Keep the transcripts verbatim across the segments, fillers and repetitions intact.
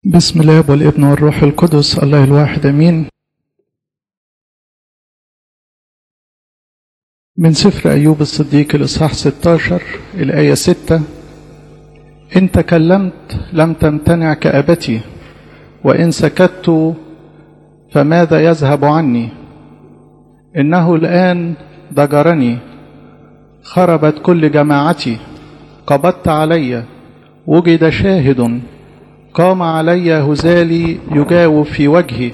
بسم الله والابن والروح القدس الله الواحد امين. من سفر ايوب الصديق الاصحاح ستة عشر الايه ستة: ان تكلمت لم تمتنع كأبتي، وان سكت فماذا يذهب عني؟ انه الان ضجرني، خربت كل جماعتي، قبضت علي، وجد شاهد، قام علي هزالي يجاوب في وجهي،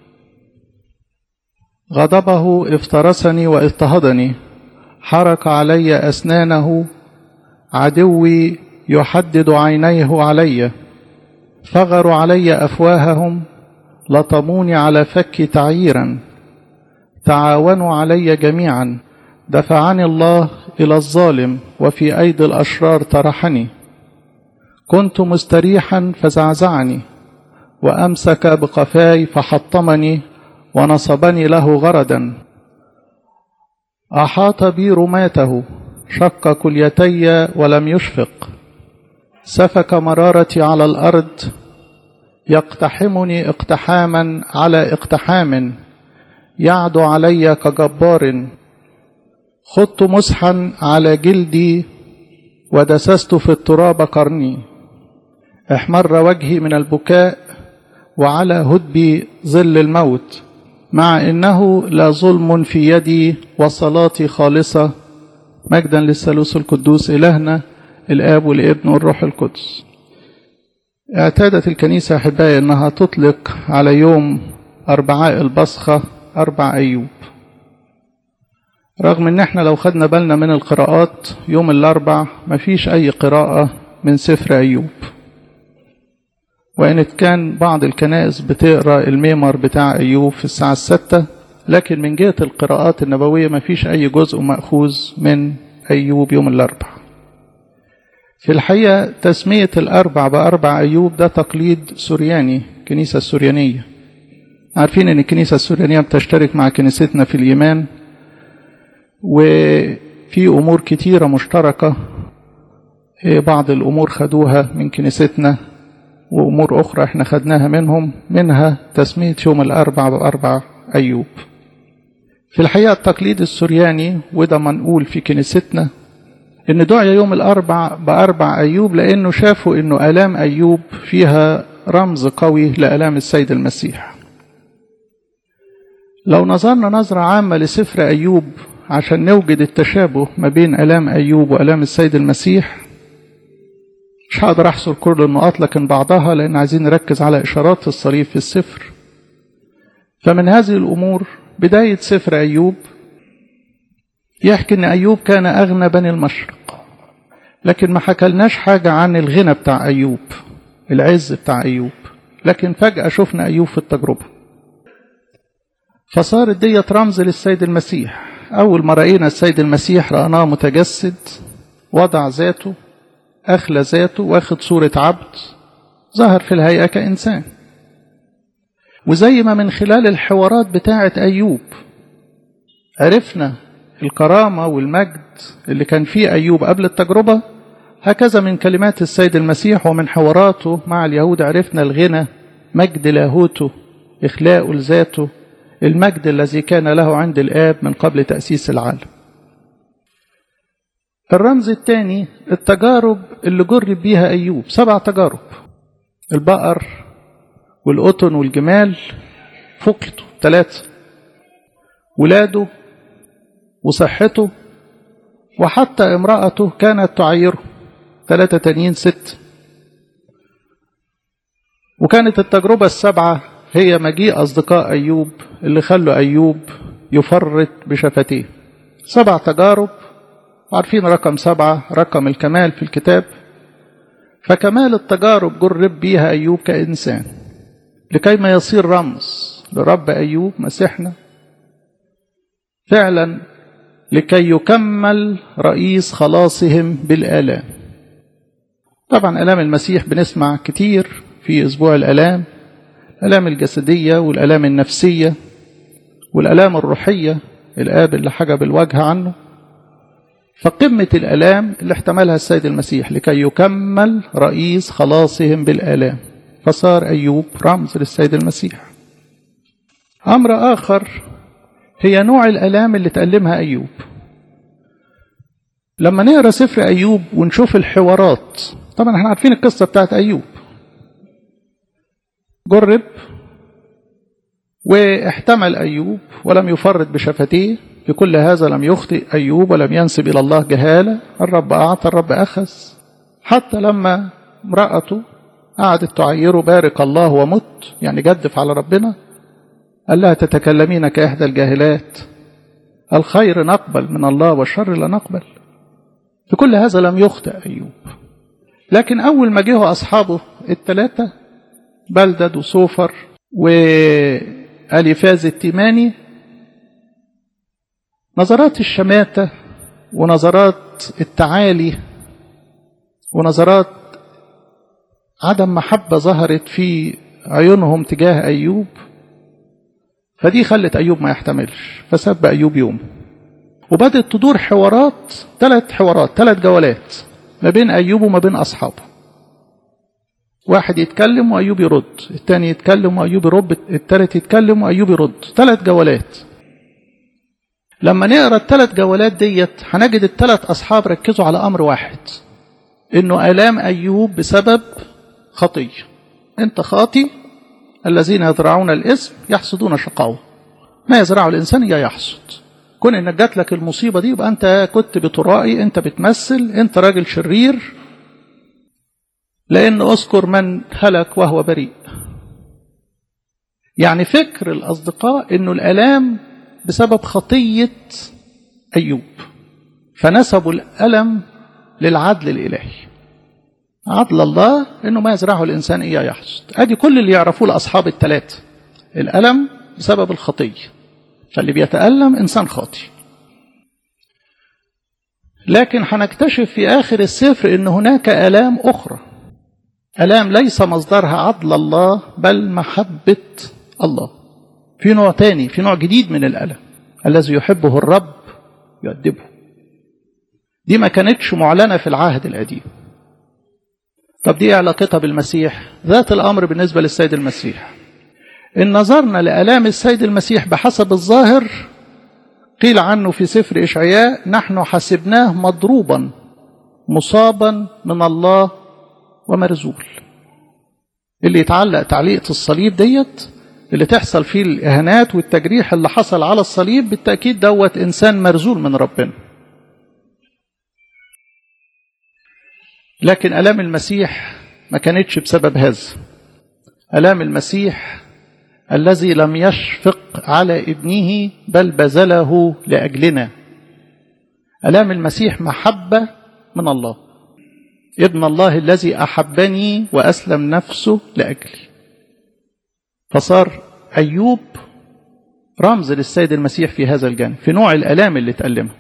غضبه افترسني واضطهدني، حرك علي أسنانه، عدوي يحدد عينيه علي، فغروا علي أفواههم، لطموني على فكي تعييرا، تعاونوا علي جميعا، دفعني الله إلى الظالم، وفي أيدي الأشرار طرحني، كنت مستريحا فزعزعني، وأمسك بقفاي فحطمني، ونصبني له غردا، أحاط بي رماته، شق كليتي ولم يشفق، سفك مرارتي على الأرض، يقتحمني اقتحاما على اقتحام، يعدو علي كجبار، خضت مسحا على جلدي، ودسست في التراب قرني، احمر وجهي من البكاء، وعلى هدبي ظل الموت، مع إنه لا ظلم في يدي، وصلاتي خالصة. مجدا للثالوث القدوس إلهنا الآب والابن والروح القدس. اعتادت الكنيسة أحبائي أنها تطلق على يوم أربعاء البصخة أربع أيوب، رغم أن احنا لو خدنا بالنا من القراءات يوم الأربع مفيش أي قراءة من سفر أيوب، وإن كان بعض الكنائس بتقرأ الميمر بتاع أيوب في الساعة الستة، لكن من جهة القراءات النبوية مفيش أي جزء مأخوذ من أيوب يوم الأربع. في الحقيقة تسمية الأربع بأربع أيوب ده تقليد سورياني، كنيسة السوريانية. عارفين أن الكنيسة السوريانية بتشترك مع كنيستنا في الإيمان، وفي أمور كتيرة مشتركة، بعض الأمور خدوها من كنيستنا، وأمور أخرى احنا خدناها منهم، منها تسمية يوم الأربع بأربع أيوب. في الحقيقة التقليد السورياني، وده منقول في كنيستنا، إن دعي يوم الأربع بأربع أيوب لأنه شافوا إنه آلام أيوب فيها رمز قوي لآلام السيد المسيح. لو نظرنا نظرة عامة لسفر أيوب عشان نوجد التشابه ما بين آلام أيوب وآلام السيد المسيح، مش هقدر أحصر كل النقاط لكن بعضها، لأن عايزين نركز على إشارات الصليب في السفر. فمن هذه الأمور بداية سفر أيوب يحكي أن أيوب كان أغنى بني المشرق، لكن ما حكلناش حاجة عن الغنى بتاع أيوب، العز بتاع أيوب، لكن فجأة شفنا أيوب في التجربة، فصارت ديت رمز للسيد المسيح. أول ما رأينا السيد المسيح رأناه متجسد، وضع ذاته، أخلى ذاته، واخد صورة عبد، ظهر في الهيئة كإنسان. وزي ما من خلال الحوارات بتاعة أيوب عرفنا الكرامة والمجد اللي كان فيه أيوب قبل التجربة، هكذا من كلمات السيد المسيح ومن حواراته مع اليهود عرفنا الغنى، مجد لاهوته، إخلاء لذاته، المجد الذي كان له عند الآب من قبل تأسيس العالم. الرمز الثاني التجارب اللي جرب بيها أيوب، سبع تجارب: البقر والقطن والجمال فقدوا ثلاثة، ولاده وصحته، وحتى امرأته كانت تعيره، ثلاثة تانيين ست. وكانت التجربة السبعة هي مجيء أصدقاء أيوب اللي خلوا أيوب يفرط بشفتيه. سبع تجارب، عارفين رقم سبعة رقم الكمال في الكتاب. فكمال التجارب جرب بيها أيوب كإنسان، لكي ما يصير رمز لرب أيوب مسيحنا فعلا، لكي يكمل رئيس خلاصهم بالآلام. طبعا آلام المسيح بنسمع كتير في أسبوع الآلام، الآلام الجسدية والآلام النفسية والآلام الروحية، الآب اللي حجب الوجه عنه. فقمة الآلام اللي احتملها السيد المسيح لكي يكمل رئيس خلاصهم بالآلام. فصار أيوب رمز للسيد المسيح. أمر آخر هي نوع الآلام اللي تألمها أيوب. لما نقرأ سفر أيوب ونشوف الحوارات، طبعا احنا عارفين القصة بتاعت أيوب، جرب واحتمل أيوب ولم يفرط بشفتيه، في كل هذا لم يخطئ أيوب ولم ينسب إلى الله جهالة، الرب أعطى الرب أخذ، حتى لما امرأته قعدت تعيره بارك الله ومت، يعني جدف على ربنا، قال لها تتكلمين كإحدى الجاهلات، الخير نقبل من الله والشر لا نقبل. في كل هذا لم يخطئ أيوب. لكن أول ما جه أصحابه الثلاثة بلدد وصوفر وأليفاز التيماني، نظرات الشماتة ونظرات التعالي ونظرات عدم محبة ظهرت في عيونهم تجاه أيوب، فدي خلت أيوب ما يحتملش، فسب أيوب يوم. وبدأت تدور حوارات، ثلاث حوارات ثلاث جولات ما بين أيوب وما بين أصحابه. واحد يتكلم وأيوب يرد، الثاني يتكلم وأيوب يرد، الثالث يتكلم وأيوب يرد، ثلاث جولات. لما نقرأ الثلاث جولات ديت هنجد الثلاث أصحاب ركزوا على أمر واحد، إنه آلام أيوب بسبب خطية. أنت خاطي، الذين يزرعون الإثم يحصدون شقاوة، ما يزرعه الإنسان يا يحصد. كون إنك جات لك المصيبة دي يبقى أنت كنت بترائي، أنت بتمثل، أنت راجل شرير، لأن أذكر من هلك وهو بريء. يعني فكر الأصدقاء إنه الآلام بسبب خطية أيوب، فنسبوا الألم للعدل الإلهي. عدل الله إنه ما يزرعه الإنسان إياه يحصد. أدي كل اللي يعرفوه لأصحاب الثلاثة، الألم بسبب الخطية، فاللي بيتألم إنسان خاطئ. لكن هنكتشف في آخر السفر إن هناك آلام أخرى، آلام ليس مصدرها عدل الله بل محبة الله. في نوع تاني، في نوع جديد من الألم، الذي يحبه الرب يؤدبه. دي ما كانتش معلنة في العهد القديم. طب دي علاقتها بالمسيح؟ ذات الأمر بالنسبة للسيد المسيح. إن نظرنا لآلام السيد المسيح بحسب الظاهر، قيل عنه في سفر إشعياء نحن حسبناه مضروبا مصابا من الله ومرزول. اللي يتعلق تعليقة الصليب ديت، اللي تحصل فيه الإهانات والتجريح اللي حصل على الصليب، بالتأكيد دوت إنسان مرزول من ربنا. لكن آلام المسيح ما كانتش بسبب هذا. آلام المسيح الذي لم يشفق على ابنه بل بذله لأجلنا. آلام المسيح محبة من الله، ابن الله الذي أحبني وأسلم نفسه لأجلي. فصار أيوب رمز للسيد المسيح في هذا الجانب، في نوع الآلام اللي تألمها.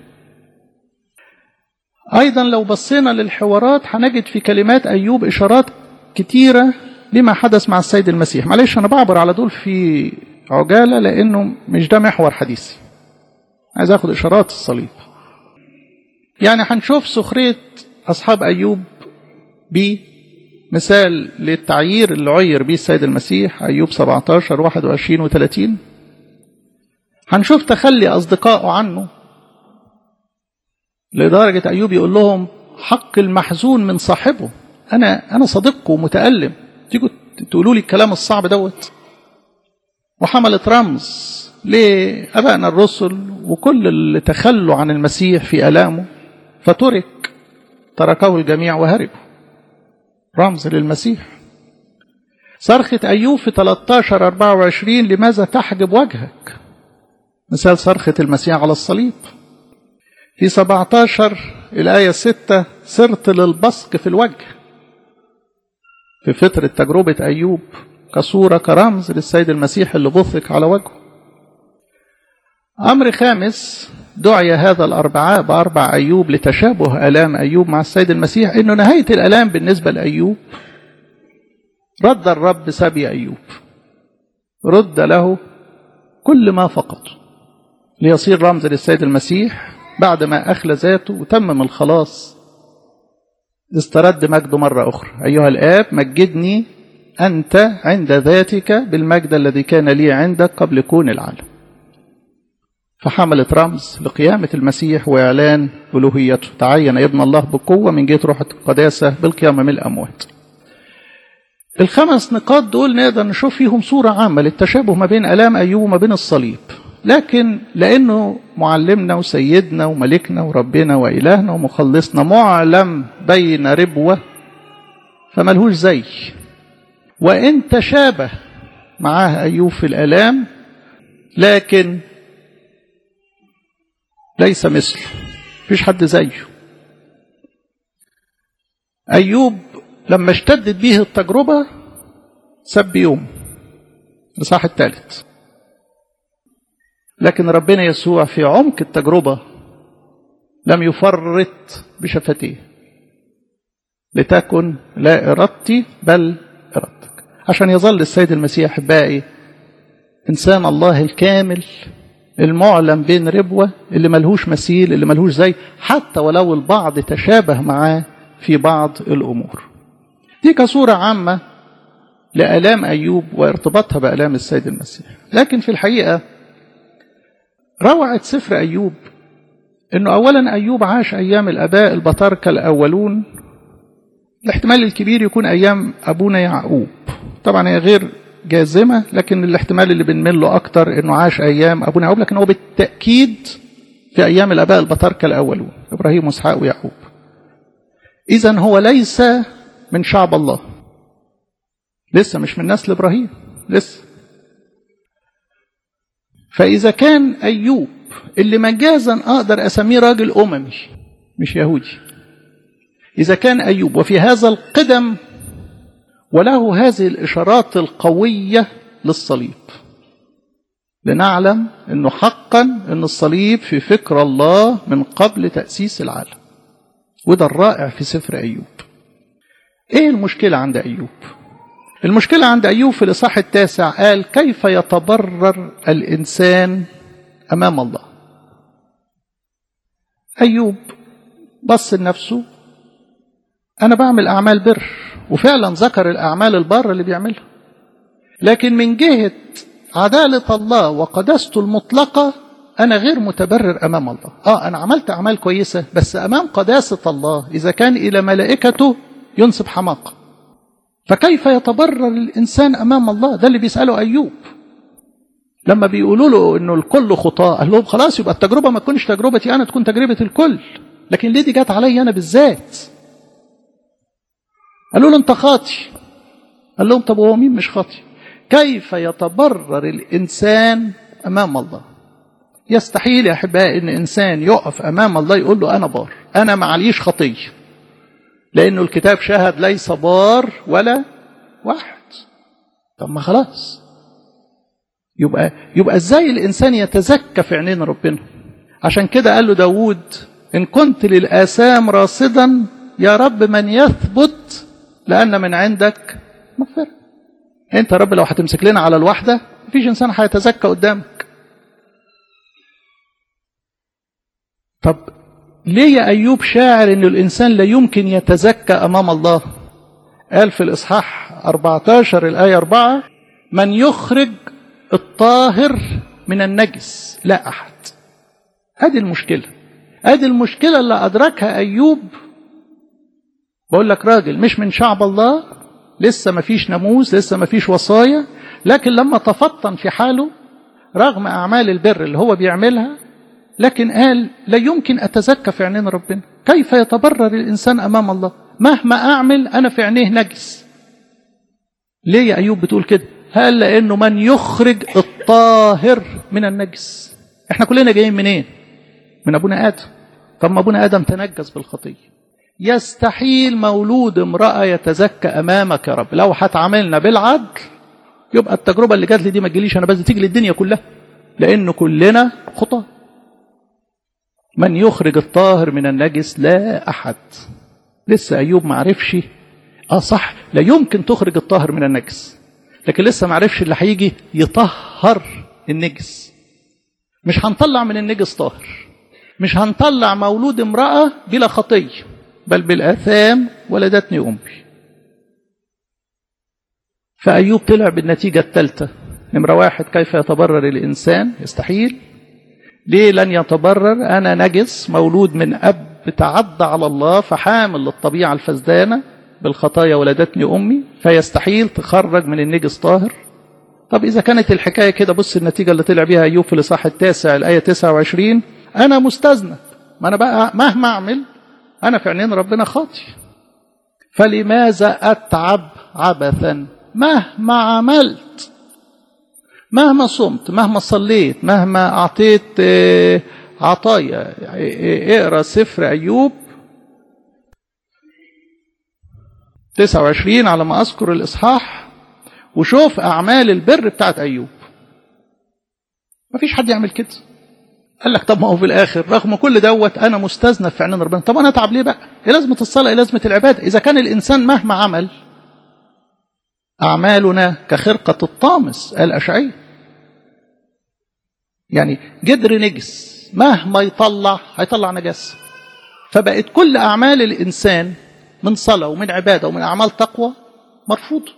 أيضا لو بصينا للحوارات هنجد في كلمات أيوب إشارات كتيرة لما حدث مع السيد المسيح. معلش أنا بعبر على دول في عجالة لأنه مش ده محور حديثي، عايز أخذ إشارات الصليب. يعني هنشوف سخرية أصحاب أيوب بمثال للتعيير اللي عير به السيد المسيح، أيوب سبعة عشر واحد وعشرين وثلاثين. هنشوف تخلي أصدقائه عنه لدرجة أيوب يقول لهم حق المحزون من صاحبه، أنا أنا صديقكم ومتألم، تيجوا تقولوا لي الكلام الصعب دوت. وحملت رمز لأبائنا الرسل وكل اللي تخلوا عن المسيح في ألامه، فترك تركه الجميع وهربوا، رمز للمسيح. صرخة أيوب في ثلاثة عشر أربعة وعشرين لماذا تحجب وجهك، مثال صرخة المسيح على الصليب. في سبعة عشر الآية ستة صرت للبصق في الوجه، في فترة تجربة أيوب، كصورة كرمز للسيد المسيح اللي بصق على وجهه. أمر خامس، دعي هذا الأربعاء بأربع أيوب لتشابه آلام أيوب مع السيد المسيح، إنه نهاية الآلام بالنسبة لأيوب رد الرب سبي أيوب، رد له كل ما فقده ليصير رمز للسيد المسيح. بعد ما أخلى ذاته وتمم الخلاص، استرد مجده مرة أخرى. أيها الآب مجدني أنت عند ذاتك بالمجد الذي كان لي عندك قبل كون العالم. فحملت رمز لقيامة المسيح وإعلان ألوهيته. تعين ابن الله بقوة من جهة روح القداسة بالقيامة من الأموات. الخمس نقاط دول نقدر نشوف فيهم صورة عامة للتشابه ما بين آلام أيوب وما بين الصليب، لكن لأنه معلمنا وسيدنا وملكنا وربنا وإلهنا ومخلصنا معلم بين ربوة فملهوش زي، وإن تشابه معاه أيوب في الآلام لكن ليس مثله، مفيش حد زيه. أيوب لما اشتدت به التجربة سب يوم الإصحاح الثالث، لكن ربنا يسوع في عمق التجربة لم يفرط بشفتيه، لتكن لا إرادتي بل إرادتك، عشان يظل السيد المسيح باقي إنسان الله الكامل المعلم بين ربوة اللي ملهوش مثيل اللي ملهوش زي، حتى ولو البعض تشابه معاه في بعض الأمور. دي كصورة عامة لآلام أيوب وارتباطها بآلام السيد المسيح. لكن في الحقيقة روعة سفر أيوب أنه أولا أيوب عاش أيام الآباء البطاركة الأولون، الاحتمال الكبير يكون أيام أبونا يعقوب، طبعا هي غير جازمة لكن الاحتمال اللي بنميل له أكتر أنه عاش أيام أبونا يعقوب، لكن هو بالتأكيد في أيام الآباء البطاركة الأولون إبراهيم وإسحاق ويعقوب. إذن هو ليس من شعب الله، لسه مش من نسل إبراهيم لسه. فإذا كان أيوب اللي مجازا أقدر أسميه راجل أممي مش يهودي، إذا كان أيوب وفي هذا القدم وله هذه الإشارات القوية للصليب، لنعلم أنه حقا أن الصليب في فكر الله من قبل تأسيس العالم، وده الرائع في سفر أيوب. إيه المشكلة عند أيوب؟ المشكلة عند أيوب في الإصحاح التاسع قال كيف يتبرر الإنسان أمام الله. أيوب بص لنفسه، أنا بعمل أعمال بر، وفعلا ذكر الأعمال البر اللي بيعملها، لكن من جهة عدالة الله وقداسته المطلقة أنا غير متبرر أمام الله. آه أنا عملت أعمال كويسة، بس أمام قداسة الله إذا كان إلى ملائكته ينسب حماقة، فكيف يتبرر الإنسان أمام الله؟ ده اللي بيسأله أيوب لما بيقولوا له إنه الكل خطاء. قال لهم خلاص يبقى التجربة ما تكونش تجربتي أنا، تكون تجربة الكل، لكن ليه دي جات علي أنا بالذات؟ قالوا له أنت خاطي. قال لهم طب هو مين مش خاطي؟ كيف يتبرر الإنسان أمام الله؟ يستحيل يا أحبائي إن إنسان يقف أمام الله يقول له أنا بار، أنا معليش خطية، لأنه الكتاب شهد ليس بار ولا واحد. طب ما خلاص، يبقى يبقى ازاي الإنسان يتزكى في عينين ربنا؟ عشان كده قال له داود إن كنت للآثام راصدا يا رب من يثبت لأن من عندك مغفرة. أنت يا رب لو هتمسك لنا على الوحدة مفيش إنسان هيتزكى قدامك. طب ليه يا أيوب شاعر إن الإنسان لا يمكن يتزكى أمام الله؟ قال في الإصحاح أربعة عشر الآية أربعة من يخرج الطاهر من النجس لا أحد. هذه المشكلة، هذه المشكلة اللي أدركها أيوب. بقول لك راجل مش من شعب الله، لسه ما فيش ناموس، لسه ما فيش وصايا، لكن لما تفطن في حاله رغم أعمال البر اللي هو بيعملها، لكن قال لا يمكن أتزكى في عينين ربنا. كيف يتبرر الإنسان أمام الله؟ مهما أعمل أنا في عينيه نجس. ليه يا أيوب بتقول كده؟ هل لأنه من يخرج الطاهر من النجس. احنا كلنا جايين منين؟ من أبونا آدم. طب ما أبونا آدم تنجس بالخطية. يستحيل مولود امرأة يتزكى أمامك يا رب. لو هتعاملنا بالعدل يبقى التجربة اللي جات لي دي ما تجيليش أنا بس، تيجي للدنيا كلها، لأن كلنا خطاة. من يخرج الطاهر من النجس لا أحد. لسه أيوب ما عرفش. آه صح، لا يمكن تخرج الطاهر من النجس، لكن لسه ما عرفش اللي هيجي يطهر النجس. مش هنطلع من النجس طاهر، مش هنطلع مولود امرأة بلا خطية، بل بالآثام ولدتني أمي. فأيوب طلع بالنتيجة الثالثة. نمرة واحد، كيف يتبرر الإنسان؟ يستحيل. ليه لن يتبرر؟ أنا نجس مولود من أب تعدى على الله فحامل للطبيعة الفسدانة، بالخطايا ولدتني أمي، فيستحيل تخرج من النجس طاهر. طب إذا كانت الحكاية كده، بص النتيجة اللي طلع بيها أيوب في الإصحاح التاسع الآية تسعة وعشرين: أنا مستذنب، ما أنا بقى مهما أعمل أنا في عينين ربنا خاطي، فلماذا أتعب عبثا؟ مهما عملت، مهما صمت، مهما صليت، مهما أعطيت عطايا. اقرأ سفر أيوب تسعة وعشرين على ما أذكر الإصحاح وشوف أعمال البر بتاعت أيوب. ما فيش حد يعمل كده. قال لك طب ما هو في الآخر رغم كل دوت أنا مستذنب في عينين ربنا. طب أنا أتعب ليه بقى؟ إيه لازمة الصلاة؟ إيه لازمة العبادة؟ إذا كان الإنسان مهما عمل أعمالنا كخرقة الطامس، قال أشعياء. يعني جدر نجس مهما يطلع هيطلع نجاسة. فبقت كل أعمال الإنسان من صلاة ومن عبادة ومن أعمال تقوى مرفوضة.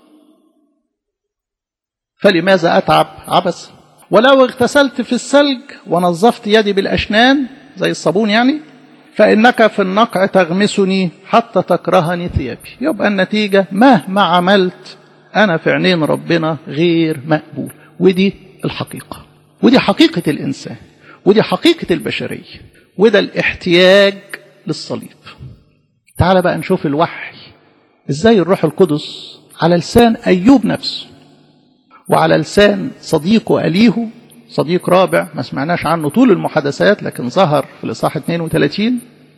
فلماذا أتعب عبثا؟ ولو اغتسلت في الثلج ونظفت يدي بالأشنان زي الصابون يعني، فإنك في النقع تغمسني حتى تكرهني ثيابي. يبقى النتيجة مهما عملت أنا في عينين ربنا غير مقبول. ودي الحقيقة، ودي حقيقة الإنسان، ودي حقيقة البشرية، وده الاحتياج للصليب. تعال بقى نشوف الوحي إزاي الروح القدس على لسان أيوب نفسه وعلى لسان صديقه أليه، صديق رابع ما سمعناش عنه طول المحادثات لكن ظهر في الإصحاح اثنين وثلاثين.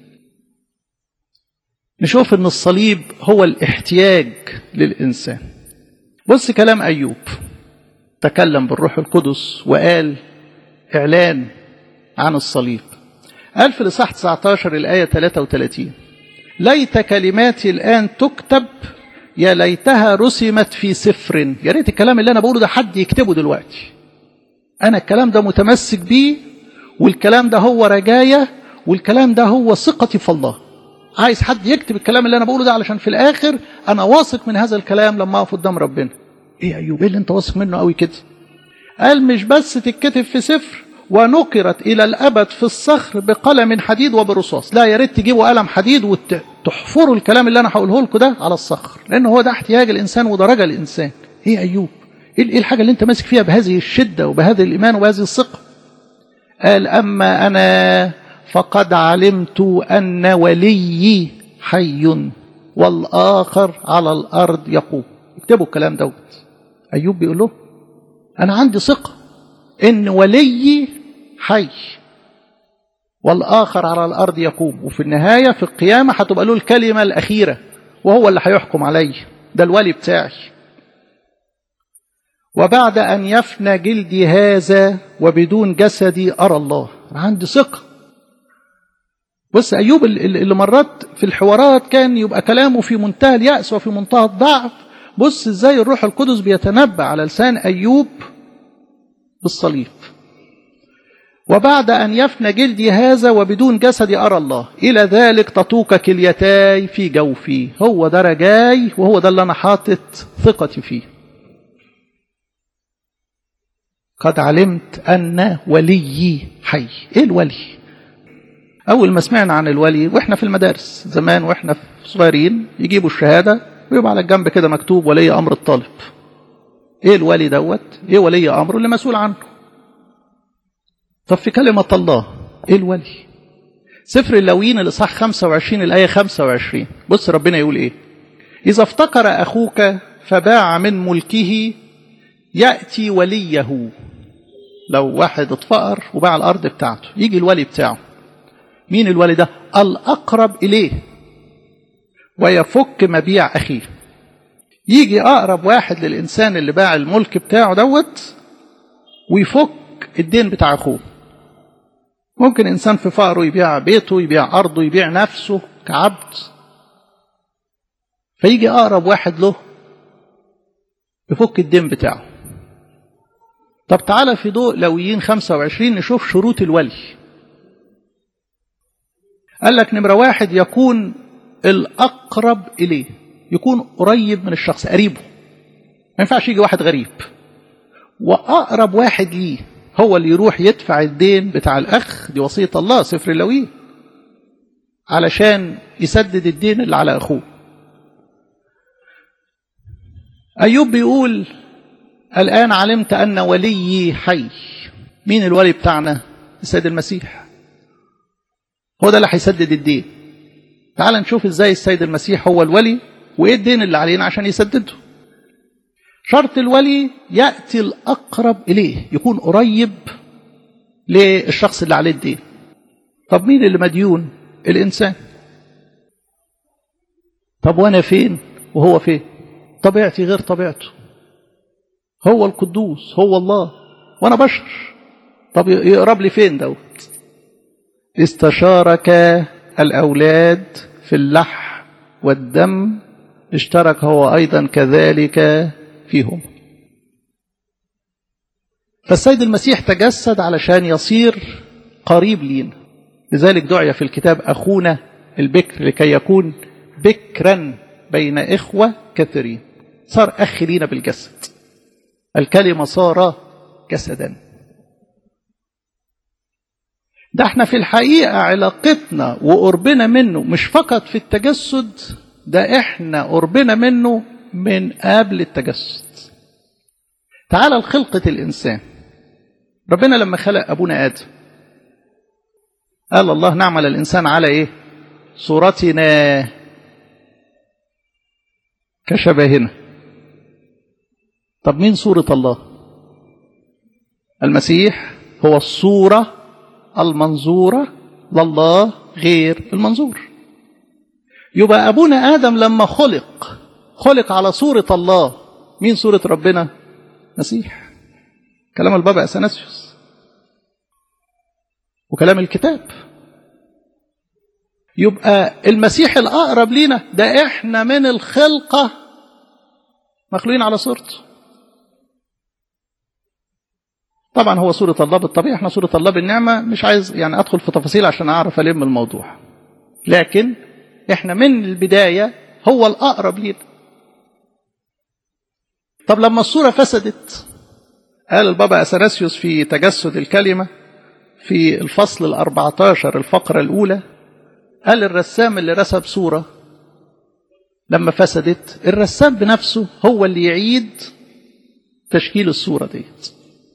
نشوف أن الصليب هو الاحتياج للإنسان. بص كلام أيوب، تكلم بالروح القدس وقال إعلان عن الصليب. قال في الإصحاح تسعة عشر الآية ثلاثة وثلاثين: ليت كلماتي الآن تكتب، يا ليتها رسمت في سفر. يا ريت الكلام اللي أنا بقوله ده حد يكتبه دلوقتي. أنا الكلام ده متمسك بيه، والكلام ده هو رجايا، والكلام ده هو ثقتي في الله. عايز حد يكتب الكلام اللي أنا بقوله ده علشان في الآخر أنا واثق من هذا الكلام لما أقف قدام ربنا. إيه يا أيوب، إيه اللي أنت واثق منه قوي كده؟ قال مش بس تتكتب في سفر، ونقرت إلى الأبد في الصخر بقلم حديد وبرصاص. لا، يا ريت تجيبوا قلم حديد وتحفروا الكلام اللي أنا هقوله لكم ده على الصخر، لأنه هو ده احتياج الإنسان وده رجا الإنسان. إيه يا أيوب، إيه الحاجة اللي أنت ماسك فيها بهذه الشدة وبهذا الإيمان وبهذه الثقة؟ قال أما أنا فقد علمت أن وليي حي والآخر على الأرض يقوم. اكتبوا الكلام دوت. أيوب بيقول له أنا عندي ثقة إن وليي حي والآخر على الأرض يقوم، وفي النهاية في القيامة هتبقى له الكلمة الأخيرة وهو اللي هيحكم علي. ده الولي بتاعي. وبعد أن يفنى جلدي هذا وبدون جسدي أرى الله. أنا عندي ثقة. بص أيوب اللي مرات في الحوارات كان يبقى كلامه في منتهى اليأس وفي منتهى الضعف، بص إزاي الروح القدس بيتنبأ على لسان أيوب بالصليب. وبعد أن يفنى جلدي هذا وبدون جسدي أرى الله، إلى ذلك تطوق كليتاي في جوفي. هو ده رجاي وهو ده اللي أنا حاطط ثقتي فيه. قد علمت أن وليي حي. إيه الولي؟ أول ما سمعنا عن الولي وإحنا في المدارس زمان وإحنا في صغيرين يجيبوا الشهادة ويبقى على الجنب كده مكتوب ولي أمر الطالب. إيه الولي دوت؟ إيه ولي أمره اللي مسؤول عنه؟ طب في كلمة الله إيه الولي؟ سفر اللاويين الإصحاح خمسة وعشرين الآية خمسة وعشرين. بص ربنا يقول إيه: إذا افتقر أخوك فباع من ملكه يأتي وليه. لو واحد اتفقر وباع الأرض بتاعته يجي الولي بتاعه. مين الولي ده؟ الأقرب إليه ويفك مبيع أخيه. يجي أقرب واحد للإنسان اللي باع الملك بتاعه دوت ويفك الدين بتاع أخوه. ممكن إنسان في فقره يبيع بيته، يبيع أرضه، يبيع نفسه كعبد، فيجي أقرب واحد له يفك الدين بتاعه. طب تعالى في ضوء لاويين خمسة وعشرين نشوف شروط الولي. قال لك نمرة واحد يكون الأقرب إليه، يكون قريب من الشخص، قريبه. ما ينفعش يجي واحد غريب، وأقرب واحد ليه هو اللي يروح يدفع الدين بتاع الأخ. دي وصية الله سفر اللاويين، علشان يسدد الدين اللي على أخوه. أيوب بيقول الآن علمت أن وليي حي. مين الولي بتاعنا؟ السيد المسيح، هو ده اللي هيسدد الدين. تعال نشوف ازاي السيد المسيح هو الولي، وايه الدين اللي علينا عشان يسدده. شرط الولي يأتي الأقرب إليه، يكون قريب للشخص اللي عليه الدين. طب مين اللي مديون؟ الإنسان. طب وأنا فين وهو فين؟ طبيعتي غير طبيعته، هو القدوس هو الله وأنا بشر. طب يقرب لي فين دوت؟ استشارك الأولاد في اللحم والدم، اشترك هو أيضا كذلك فيهم. فالسيد المسيح تجسد علشان يصير قريب لينا، لذلك دعي في الكتاب أخونا البكر لكي يكون بكرا بين إخوة كثيرين. صار أخ لينا بالجسد، الكلمة صار جسدا. ده احنا في الحقيقة علاقتنا وقربنا منه مش فقط في التجسد، ده احنا قربنا منه من قبل التجسد. تعال لخلقة الإنسان. ربنا لما خلق أبونا آدم قال الله نعمل الإنسان على إيه؟ صورتنا كشبهنا. طب مين صورة الله؟ المسيح هو الصورة المنظورة لله غير المنظور. يبقى أبونا آدم لما خلق خلق على صورة الله. مين صورة ربنا؟ مسيح. كلام البابا أثناسيوس وكلام الكتاب. يبقى المسيح الأقرب لينا، ده إحنا من الخلقة مخلوقين على صورته. طبعا هو صورة الله بالطبيعة، احنا صورة الله بالنعمة. مش عايز يعني أدخل في تفاصيل عشان أعرف ألم الموضوع، لكن احنا من البداية هو الأقرب لينا. طب لما الصورة فسدت، قال البابا أثناسيوس في تجسد الكلمة في الفصل الأربعة عشر الفقرة الأولى، قال الرسام اللي رسم صورة لما فسدت، الرسام بنفسه هو اللي يعيد تشكيل الصورة ديت.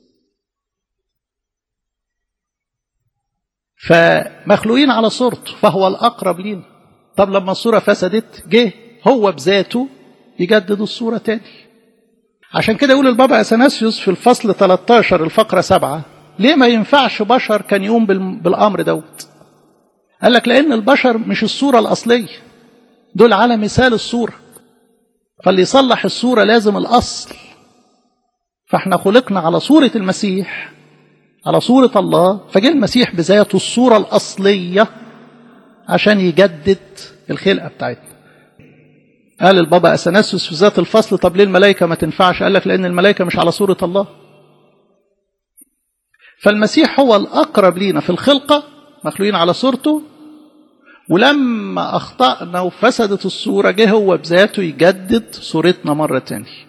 فمخلوقين على صورته، فهو الأقرب لينا. طب لما الصورة فسدت، جه هو بذاته يجدد الصورة تاني. عشان كده يقول البابا أثناسيوس في الفصل ثلاثة عشر الفقرة سبعة، ليه ما ينفعش بشر كان يقوم بالأمر دوت؟ قال لك لأن البشر مش الصورة الأصلية، دول على مثال الصورة، فاللي يصلح الصورة لازم الأصل. فاحنا خلقنا على صورة المسيح، على صورة الله، فجاء المسيح بذاته الصورة الأصلية عشان يجدد الخلقة بتاعتنا. قال البابا أثناسيوس في ذات الفصل، طب ليه الملائكة ما تنفعش؟ قال لك لأن الملائكة مش على صورة الله. فالمسيح هو الأقرب لينا في الخلقة، مخلوقين على صورته، ولما أخطأنا وفسدت الصورة جه هو بذاته يجدد صورتنا مرة تانية،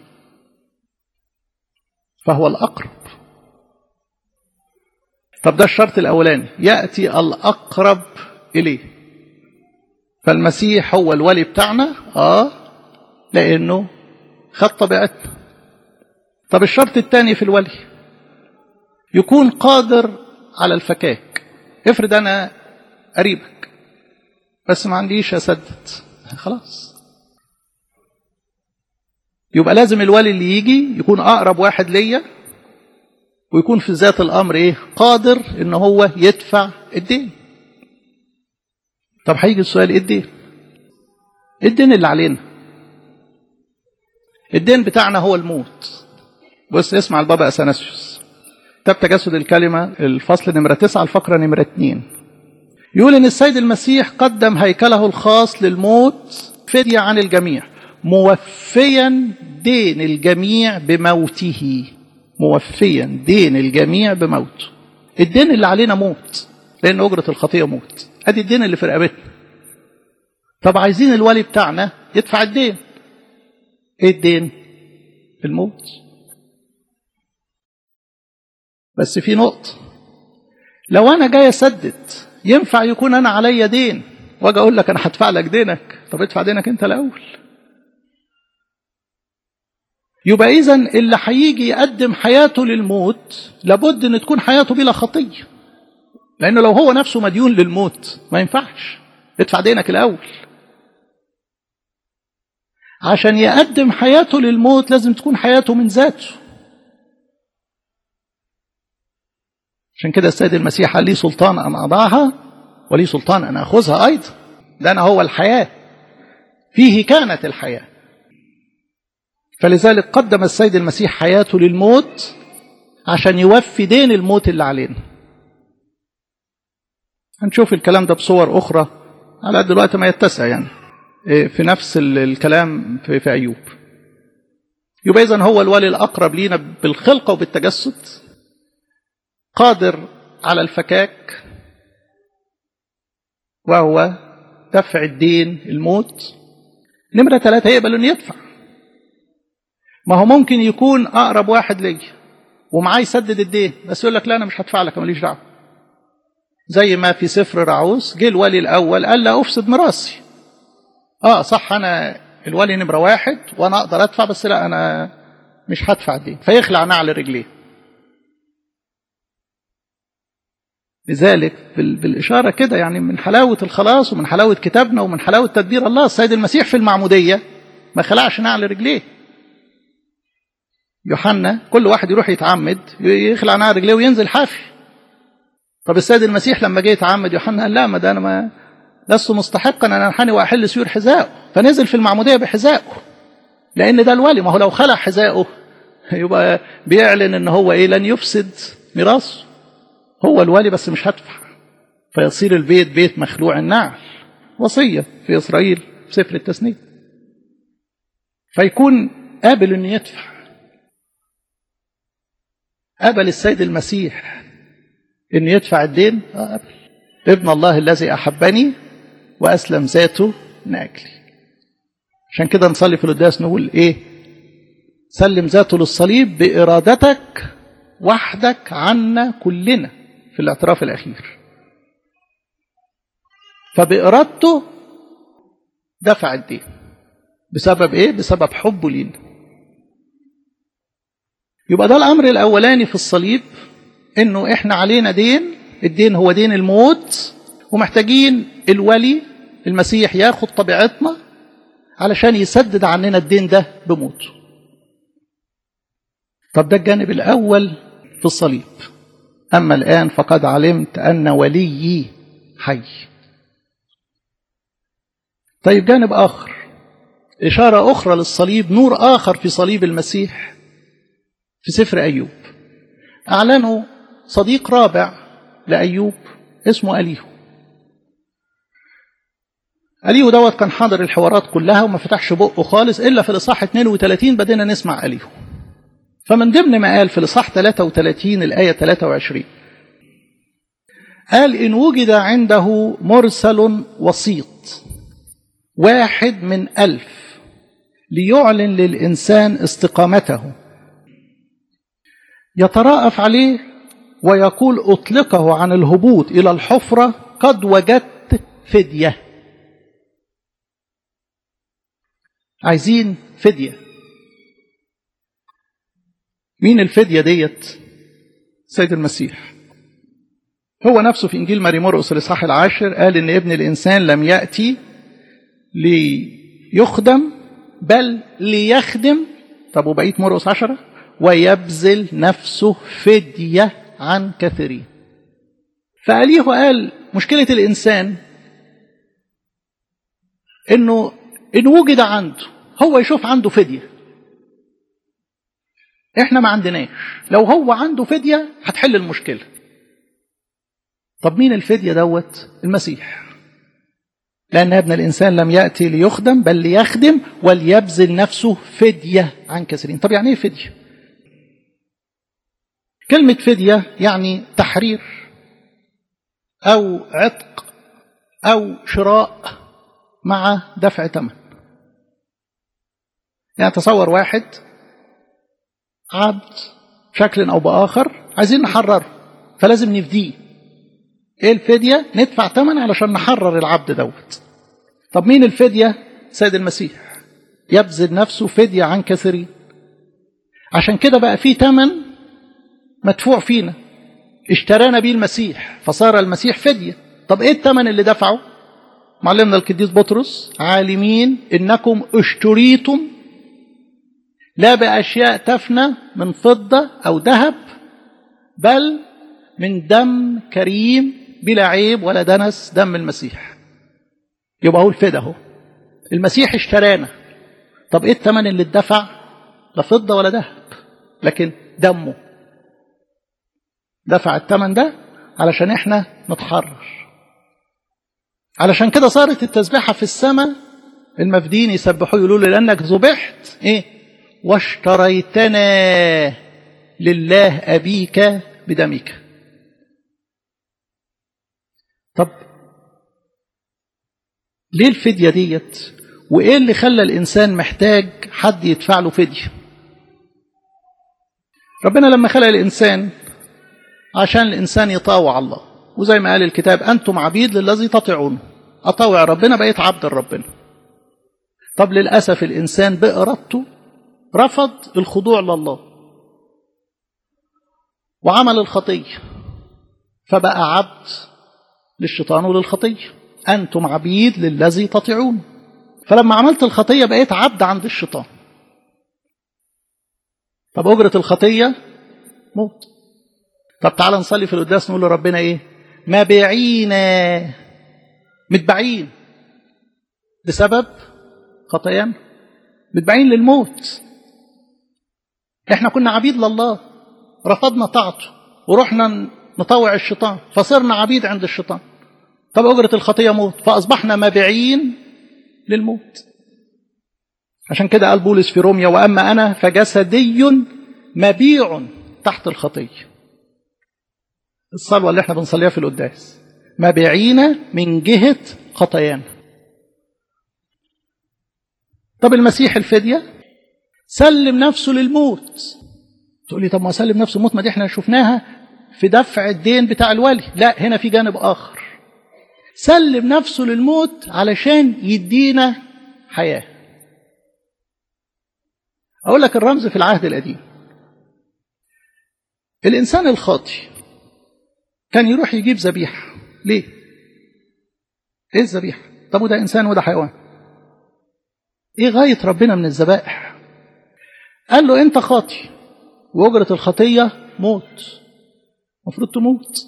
فهو الأقرب. طب ده الشرط الأولاني، يأتي الأقرب إليه. فالمسيح هو الولي بتاعنا، آه لأنه خد طبيعتنا. طب الشرط الثاني في الولي، يكون قادر على الفكاك. افرض أنا قريبك بس ما عنديش أسدد، خلاص، يبقى لازم الولي اللي يجي يكون أقرب واحد ليا، ويكون في ذات الأمر إيه؟ قادر إن هو يدفع الدين. طب هيجي السؤال، إيه الدين؟ إيه الدين اللي علينا؟ الدين بتاعنا هو الموت. بص اسمع البابا أثناسيوس، كتاب تجسد الكلمة الفصل نمرة تسعة الفقرة نمرة اتنين، يقول إن السيد المسيح قدم هيكله الخاص للموت فدية عن الجميع، موفيا دين الجميع بموته. موفيا دين الجميع بموته. الدين اللي علينا موت، لأن أجرة الخطيئة موت. ادي الدين اللي في رقبتنا. طب عايزين الولي بتاعنا يدفع الدين. ايه الدين؟ الموت. بس في نقطة، لو أنا جاي أسدد ينفع يكون أنا عليا دين واجي أقول لك أنا هدفع لك دينك؟ طب ادفع دينك أنت الأول. يبقى إذن اللي هيجي يقدم حياته للموت لابد أن تكون حياته بلا خطية، لأنه لو هو نفسه مديون للموت ما ينفعش. ادفع دينك الأول. عشان يقدم حياته للموت لازم تكون حياته من ذاته. عشان كده السيد المسيح قال لي سلطان أن أضعها ولي سلطان أن أخذها أيضا. ده أنا هو الحياة، فيه كانت الحياة. فلذلك قدم السيد المسيح حياته للموت عشان يوفي دين الموت اللي علينا. هنشوف الكلام ده بصور أخرى على قد الوقت ما يتسع، يعني في نفس الكلام في, في أيوب. يبقى إذن هو الولي الأقرب لينا بالخلقة وبالتجسد، قادر على الفكاك وهو دفع الدين الموت. نمرة ثلاثة يقبل أن يدفع. ما هو ممكن يكون أقرب واحد لي ومعاه يسدد الدين، بس يقول لك لا أنا مش هدفع لك، ماليش دعوة. زي ما في سفر رعوس جه الولي الأول قال لا أفسد مراسي. آه صح، أنا الولي نمرة واحد وأنا أقدر أدفع، بس لا أنا مش هدفع الدين، فيخلع نعل رجليه. لذلك بالإشارة كده يعني من حلاوة الخلاص ومن حلاوة كتابنا ومن حلاوة تدبير الله، السيد المسيح في المعمودية ما خلعش نعل رجليه. يوحنا كل واحد يروح يتعمد يخلع نعل رجليه وينزل حافي. طب السيد المسيح لما جه يتعمد يوحنا قال لا، ما ده أنا ما لست مستحقا أن أنحني وأحل سيور حذائه، فنزل في المعمودية بحذائه، لأن ده الولي. ما هو لو خلع حذائه يبقى بيعلن أن هو إيه؟ لن يفسد ميراثه. هو الولي بس مش هدفع، فيصير البيت بيت مخلوع النعل. وصية في إسرائيل في سفر التثنية. فيكون قابل أن يدفع. قابل السيد المسيح أن يدفع الدين. قابل. ابن الله الذي أحبني وأسلم ذاته من أجلي. عشان كده نصلي في القداس نقول إيه؟ سلم ذاته للصليب بإرادتك وحدك عنا كلنا في الاعتراف الأخير. فبإرادته دفع الدين. بسبب إيه؟ بسبب حبه لينا. يبقى ده الأمر الأولاني في الصليب، إنه إحنا علينا دين. الدين هو دين الموت، ومحتاجين الولي المسيح ياخد طبيعتنا علشان يسدد عننا الدين ده بموته. طب ده الجانب الأول في الصليب. أما الآن فقد علمت أن وليي حي. طيب جانب آخر، إشارة أخرى للصليب، نور آخر في صليب المسيح في سفر أيوب. أعلنه صديق رابع لأيوب اسمه أليهو. أليهو دوت كان حاضر الحوارات كلها وما فتحش بقه خالص إلا في الإصحاح اثنين وثلاثين بدينا نسمع أليهو. فمن ضمن ما قال في الإصحاح ثلاثة وثلاثين الآية ثلاثة وعشرين قال إن وجد عنده مرسل وسيط واحد من ألف ليعلن للإنسان استقامته، يتراءف عليه ويقول أطلقه عن الهبوط إلى الحفرة، قد وجدت فدية. عايزين فدية. مين الفدية ديت؟ سيد المسيح. هو نفسه في إنجيل ماري مرقس الإصحاح العاشر قال إن ابن الإنسان لم يأتي ليخدم بل ليخدم. طب وبقيت مرقس عشرة ويبذل نفسه فدية عن كثيرين. فأليه قال مشكلة الإنسان إنه إن وجد عنده هو يشوف عنده فدية، إحنا ما عندناش. لو هو عنده فدية هتحل المشكلة. طب مين الفدية دوت؟ المسيح. لأن ابن الإنسان لم يأتي ليخدم بل ليخدم وليبذل نفسه فدية عن كثيرين. طب يعني إيه فدية؟ كلمة فدية يعني تحرير أو عتق أو شراء مع دفع ثمن. يعني تصور واحد عبد بشكل أو بآخر عايزين نحرره، فلازم نفديه. إيه الفدية؟ ندفع ثمن علشان نحرر العبد دوت. طب مين الفدية؟ سيد المسيح يبذل نفسه فدية عن كثيرين. عشان كده بقى في ثمن مدفوع فينا، اشترانا بيه المسيح فصار المسيح فدية. طب ايه الثمن اللي دفعه؟ معلمنا القديس بطرس: عالمين انكم اشتريتم لا باشياء تفنى من فضة او ذهب، بل من دم كريم بلا عيب ولا دنس، دم المسيح. يبقى هو الفدا اهو، المسيح اشترانا. طب ايه الثمن اللي اتدفع؟ لا فضة ولا ذهب، لكن دمه. دفع الثمن ده علشان احنا نتحرر. علشان كده صارت التسبيحة في السماء، المفدين يسبحوا يقولوا له: لأنك ذبحت ايه واشتريتنا لله أبيك بدمك. طب ليه الفدية ديت؟ وإيه اللي خلى الإنسان محتاج حد يدفع له فدية؟ ربنا لما خلق الإنسان عشان الإنسان يطاوع الله، وزي ما قال الكتاب: أنتم عبيد للذي تطيعونه. أطاوع ربنا، بقيت عبد لربنا. طب للأسف الإنسان بإرادته رفض الخضوع لله وعمل الخطية، فبقى عبد للشيطان وللخطية. أنتم عبيد للذي تطيعون. فلما عملت الخطية بقيت عبد عند الشيطان. طب أجرة الخطية موت. طب تعالى نصلي في القداس نقول لربنا ايه؟ مبيعين، متباعين بسبب خطايانا، متباعين للموت. احنا كنا عبيد لله، رفضنا طاعته ورحنا نطوع الشيطان، فصرنا عبيد عند الشيطان. طب أجرة الخطية موت، فأصبحنا مبيعين للموت. عشان كده قال بولس في روميا: وأما أنا فجسدي مبيع تحت الخطية. الصلوة اللي احنا بنصليها في القداس: مبيعين من جهة خطايانا. طب المسيح الفدية سلم نفسه للموت. تقول لي: طب ما سلم نفسه الموت، ما دي احنا شفناها في دفع الدين بتاع الولي. لا، هنا في جانب آخر. سلم نفسه للموت علشان يدينا حياة. أقول لك الرمز في العهد القديم: الإنسان الخاطئ كان يروح يجيب ذبيحة. ليه؟ ايه الذبيحة؟ طب وده إنسان وده حيوان، ايه غاية ربنا من الذبائح؟ قال له: انت خاطئ وأجرة الخطية موت، مفروض تموت.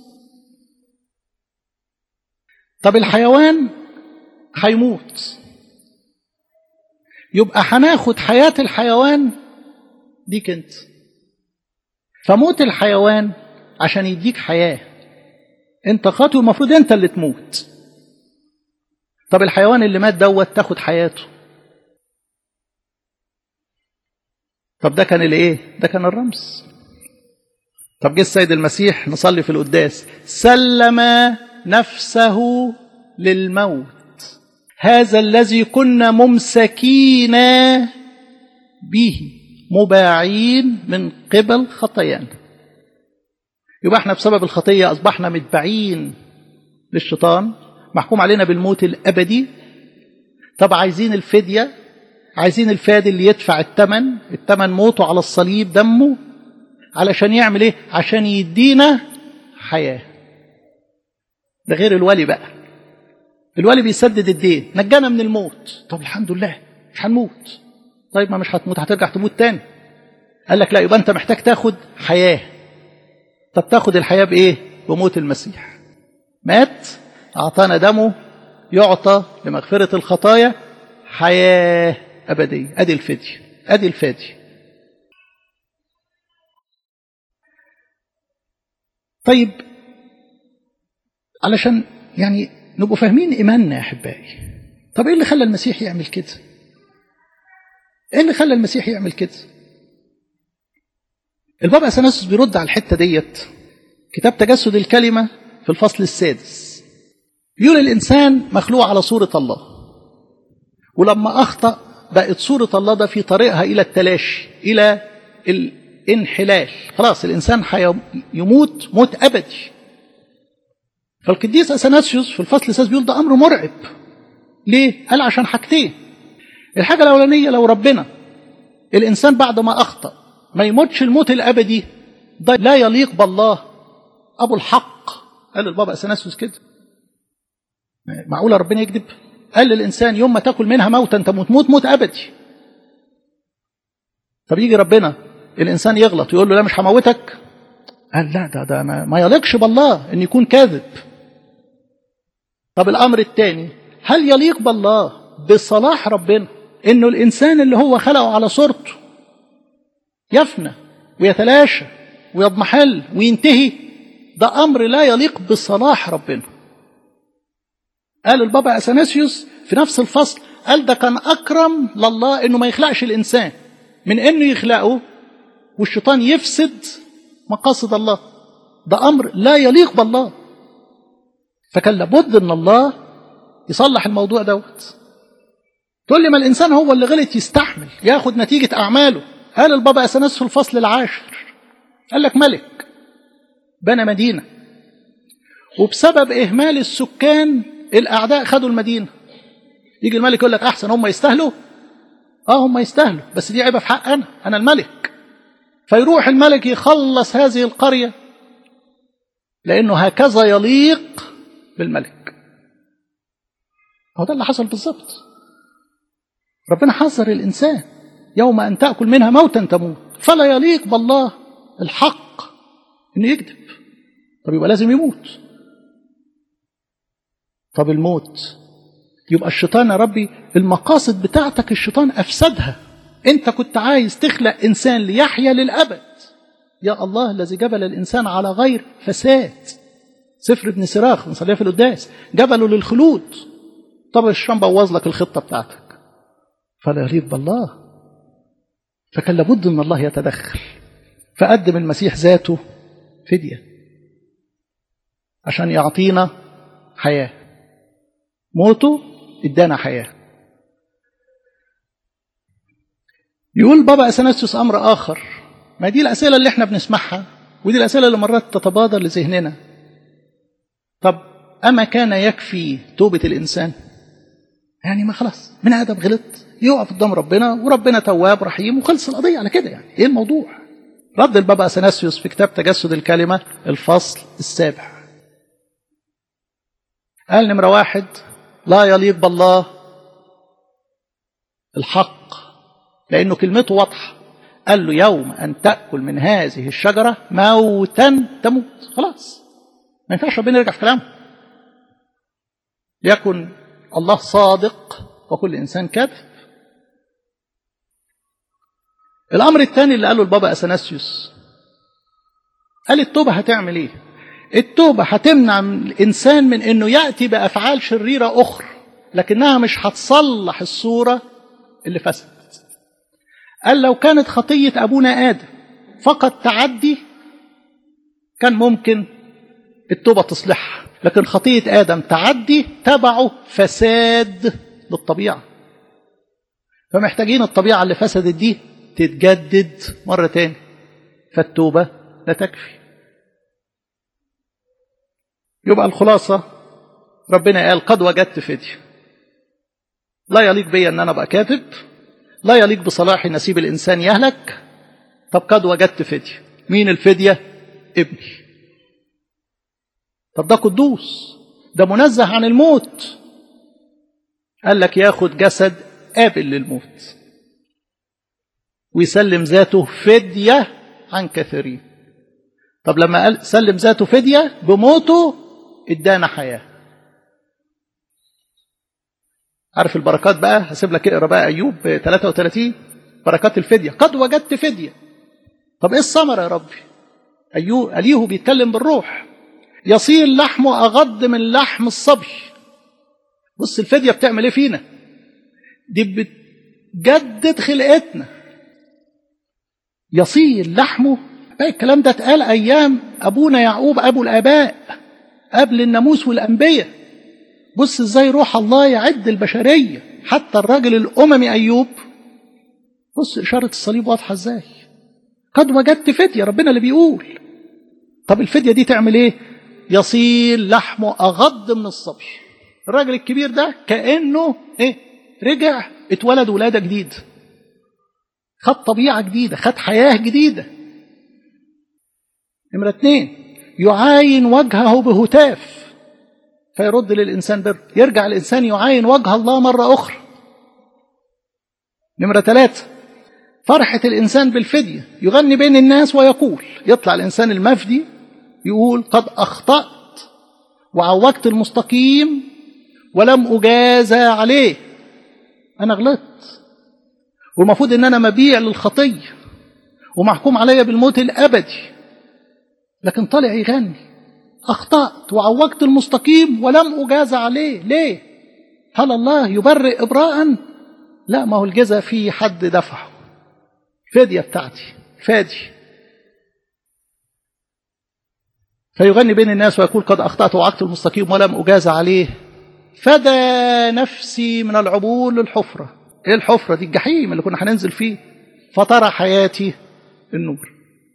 طب الحيوان هيموت، يبقى هناخد حياة الحيوان ديك انت. فموت الحيوان عشان يديك حياة. انت خاطئ والمفروض انت اللي تموت. طب الحيوان اللي مات دوت تاخد حياته. طب ده كان الايه؟ ده كان الرمز. طب جه السيد المسيح نصلي في القداس: سلم نفسه للموت، هذا الذي كنا ممسكين به مباعين من قبل خطايانا. يبقى احنا بسبب الخطية أصبحنا متباعين للشيطان، محكوم علينا بالموت الأبدي. طب عايزين الفدية، عايزين الفادي اللي يدفع الثمن، الثمن موته على الصليب، دمه، علشان يعمل ايه؟ عشان يدينا حياة. ده غير الولي بقى. الولي بيسدد الدين، نجانا من الموت. طب الحمد لله مش هنموت. طيب ما مش هتموت، هترجع تموت تاني. قال لك لا، يبقى انت محتاج تاخد حياة. طب تاخد الحياة بايه؟ بموت المسيح. مات، اعطانا دمه يعطى لمغفرة الخطايا حياة أبدية. ادي الفدية، ادي الفادي. طيب علشان يعني نبقوا فاهمين إيماننا يا أحبائي، طب إيه اللي خلى المسيح يعمل كده؟ إيه اللي خلى المسيح يعمل كده؟ البابا أثناسيوس بيرد على الحتة ديت، كتاب تجسد الكلمة في الفصل السادس، بيقول الإنسان مخلوق على صورة الله، ولما أخطأ بقت صورة الله ده في طريقها إلى التلاشي، إلى انحلال، خلاص الإنسان يموت موت أبدي. فالقديس أثناسيوس في الفصل السادس بيقول ده أمر مرعب. ليه؟ قال عشان حاجتين. الحاجة الأولانية لو ربنا الإنسان بعد ما أخطأ ما يموتش الموت الأبدي، ده لا يليق بالله أبو الحق. قال البابا أثناسيوس كده، معقولة ربنا يكذب؟ قال للإنسان يوم ما تأكل منها موتا تموت موت موت أبدي. طب يجي ربنا الإنسان يغلط يقول له لا مش هموتك، قال لا ده, ده ما, ما يليقش بالله أن يكون كاذب. طب الأمر الثاني، هل يليق بالله بصلاح ربنا إنه الإنسان اللي هو خلقه على صورته يفنى ويتلاشى ويضمحل وينتهي؟ ده أمر لا يليق بصلاح ربنا. قال البابا أثناسيوس في نفس الفصل، قال ده كان أكرم لله إنه ما يخلقش الإنسان من إنه يخلقه والشيطان يفسد مقاصد الله. ده أمر لا يليق بالله. فكان لابد إن الله يصلح الموضوع دوت. تقول لي ما الإنسان هو اللي غلط يستحمل ياخد نتيجة أعماله. قال البابا أثناسيوس في الفصل العاشر، قال لك ملك بنى مدينة وبسبب إهمال السكان الأعداء خدوا المدينة. يجي الملك يقول لك أحسن هم يستاهلوا؟ آه هم يستاهلوا، بس دي عيبة في حق أنا أنا الملك. فيروح الملك يخلص هذه القرية لأنه هكذا يليق بالملك. هو ده اللي حصل بالضبط. ربنا حذر الإنسان يوم أن تأكل منها موتا تموت، فلا يليق بالله الحق إنه يكذب. طب يبقى لازم يموت. طب الموت يبقى الشيطان يا ربي المقاصد بتاعتك الشيطان أفسدها. أنت كنت عايز تخلق إنسان ليحيا للأبد. يا الله الذي جبل الإنسان على غير فساد، سفر ابن سراخ نصليها في القداس، جبله للخلود. طب الشيطان بوظ لك الخطة بتاعتك، فلا يليق بالله. فكان لابد ان الله يتدخل، فقدم المسيح ذاته فدية عشان يعطينا حياة. موته ادانا حياة. يقول بابا أثناسيوس أمر آخر، ما دي الأسئلة اللي احنا بنسمعها ودي الأسئلة اللي مرات تتبادر لذهننا. طب أما كان يكفي توبة الإنسان؟ يعني ما خلاص من آدم غلط يقف قدام ربنا وربنا تواب رحيم وخلص القضية على كده، يعني ايه الموضوع؟ رد البابا أثناسيوس في كتاب تجسد الكلمة الفصل السابع، قال نمرة واحد لا يليق بالله الحق لأنه كلمته واضحة. قال له يوم أن تأكل من هذه الشجرة موتا تموت. خلاص ما ينفعش ربنا يرجع في كلامه. يكن الله صادق وكل إنسان كاذب. الأمر الثاني اللي قاله البابا أثناسيوس، قال التوبة هتعمل إيه؟ التوبة هتمنع الإنسان من إنه يأتي بأفعال شريرة أخرى، لكنها مش هتصلح الصورة اللي فسدت. قال لو كانت خطية أبونا آدم فقط تعدي كان ممكن التوبة تصلحها، لكن خطية آدم تعدي تبعه فساد للطبيعة. فمحتاجين الطبيعة اللي فسدت دي تتجدد مرة تاني، فالتوبة لا تكفي. يبقى الخلاصة ربنا قال قد وجدت فدية. لا يليق بي أن أنا أبقى كاذب، لا يليق بصلاحي نسيب الإنسان يهلك. طب قد وجدت فدية. مين الفدية؟ ابني. طب ده قدوس، ده منزه عن الموت. قال لك ياخد جسد قابل للموت ويسلم ذاته فدية عن كثيرين. طب لما قال سلم ذاته فدية بموته ادانا حياة. عارف البركات بقى؟ هسيب لك اقرا بقى أيوب ثلاثة وثلاثين بركات الفدية. قد وجدت فدية. طب ايه الثمرة يا ربي؟ أيوب أليه بيتكلم بالروح. يصير لحمه أغض من لحم الصبي. بص الفدية بتعمل ايه فينا؟ دي بتجدد خلقتنا. يصير لحمه بقى. الكلام ده اتقال أيام أبونا يعقوب أبو الآباء قبل الناموس والأنبياء. بص ازاي روح الله يعد البشرية حتى الراجل الأممي أيوب. بص إشارة الصليب واضحة ازاي. قد وجدت فدية، ربنا اللي بيقول. طب الفدية دي تعمل ايه؟ يصير لحمه أغض من الصبي. الراجل الكبير ده كأنه ايه؟ رجع اتولد ولادة جديد، خد طبيعة جديدة، خد حياة جديدة. نمرة اتنين، يعاين وجهه بهتاف فيرد للإنسان بر، يرجع الإنسان يعاين وجه الله مرة أخرى. نمرة ثلاثة، فرحة الإنسان بالفدية، يغني بين الناس ويقول، يطلع الإنسان المفدي يقول قد أخطأت وعوجت المستقيم ولم أجازى عليه. أنا غلطت والمفروض إن أنا مبيع للخطية ومحكوم عليا بالموت الأبدي، لكن طالع يغني أخطأت وعوجت المستقيم ولم أجازى عليه. ليه؟ هل الله يبرئ إبراء؟ لا، ما هو الجزاء في حد دفعه، فدية بتاعتي، فادي. فيغني بين الناس ويقول قد أخطأت وعوجت المستقيم ولم أجازى عليه، فدى نفسي من العبور للحفرة. ايه الحفرة دي؟ الجحيم اللي كنا هننزل فيه. فترى حياتي النور.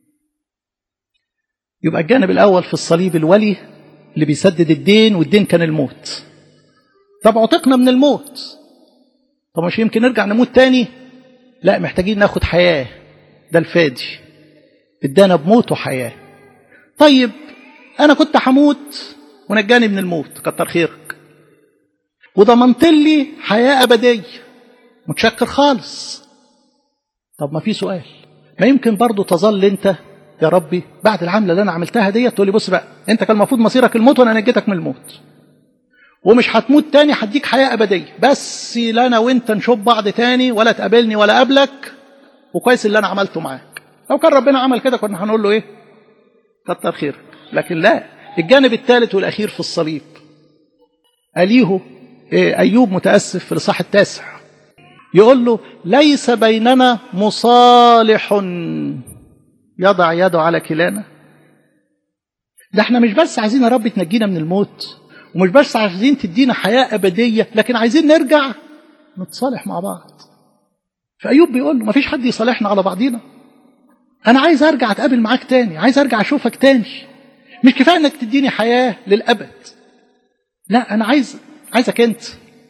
يبقى الجانب الأول في الصليب الولي اللي بيسدد الدين، والدين كان الموت. طب عتقنا من الموت، طب مش يمكن نرجع نموت تاني؟ لا، محتاجين ناخد حياة. ده الفادي ادانا بموت وحياة. طيب أنا كنت هموت ونجاني من الموت، كتر خيرك، وضمنت لي حياة أبدية، متشكر خالص. طب ما في سؤال، ما يمكن برضو تظل أنت يا ربي بعد العملة اللي أنا عملتها دي تقول لي بص بقى، أنت كان المفروض مصيرك الموت وأنا نجيتك من الموت، ومش هتموت تاني، هديك حياة أبدية، بس لا أنا وأنت نشوف بعض تاني ولا تقابلني ولا قابلك، وكويس اللي أنا عملته معاك. لو كان ربنا عمل كده كنا هنقول له إيه؟ كتر خيرك. لكن لا، الجانب الثالث والأخير في الصليب. أليه إيه؟ أيوب متأسف في الإصحاح التاسع يقول له ليس بيننا مصالح يضع يده على كلانا. ده احنا مش بس عايزين يا رب تنجينا من الموت، ومش بس عايزين تدينا حياة أبدية، لكن عايزين نرجع نتصالح مع بعض. فأيوب بيقول له مفيش حد يصالحنا على بعضينا، أنا عايز أرجع أتقابل معاك تاني، عايز أرجع أشوفك تاني. مش كفاية أنك تديني حياة للأبد، لا أنا عايز عايزك أنت.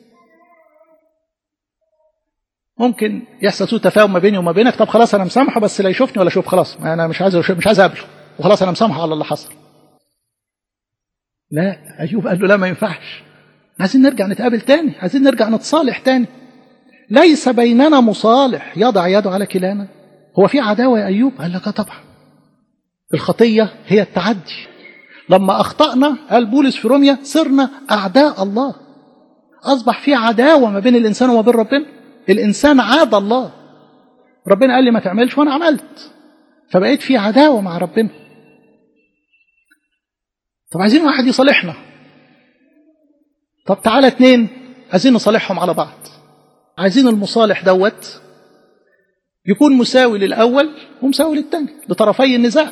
ممكن يحصل سوء تفاهم ما بيني وما بينك، طب خلاص أنا مسامحه بس لا يشوفني ولا أشوف، خلاص أنا مش عايز مش عايز أقابله، وخلاص أنا مسامحه على اللي حصل. لا، أيوب قال له لا، ما ينفعش، عايزين نرجع نتقابل تاني، عايزين نرجع نتصالح تاني. ليس بيننا مصالح يضع يده على كلانا. هو في عداوة يا أيوب؟ قال لك طبعا، الخطية هي التعدي. لما أخطأنا قال بولس في روميا صرنا أعداء الله، أصبح في عداوة ما بين الإنسان وما بين ربنا. الإنسان عاد الله، ربنا قال لي ما تعملش وأنا عملت، فبقيت في عداوة مع ربنا. طب عايزين واحد يصالحنا، طب تعالى اتنين عايزين نصالحهم على بعض. عايزين المصالح دوت يكون مساوي للأول ومساوي للتاني، لطرفي النزاع.